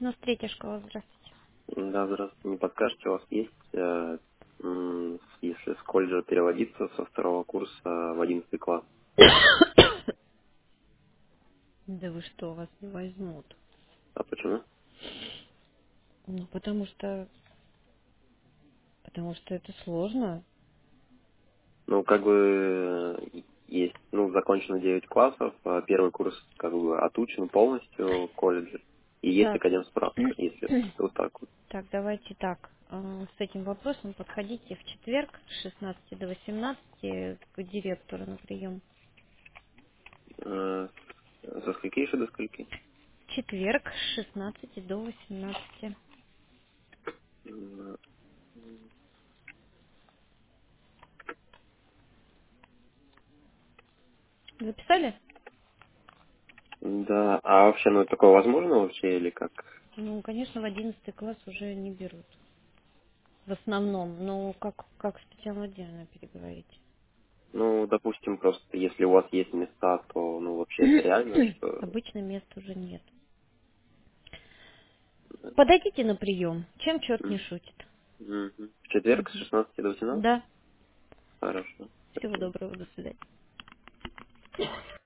93-я школа, здравствуйте. Да, здравствуйте. Не подскажете, у вас есть, если с колледжа переводиться со второго курса в 11 класс? Да вы что, вас не возьмут? А почему? Ну, потому что это сложно. Ну, как бы есть, закончено 9 классов, а первый курс как бы отучен полностью в колледже. И есть Так, академ-справка, если вот так вот. так, давайте так. С этим вопросом подходите в четверг с 16 до 18 к директору на прием. Э, Со скольки еще до скольки? Четверг с 16 до 18. М, Записали? Да, а вообще, такое возможно вообще или как? Ну, конечно, в 11 класс уже не берут. В основном. Но как специально отдельно переговорить. Ну, допустим, просто если у вас есть места, то, вообще это реально, что... Обычно мест уже нет. Подойдите на прием. Чем черт не шутит? Мгм. В четверг с Мгм. 16 до 18? Да. Хорошо. Всего Спасибо. доброго. До свидания.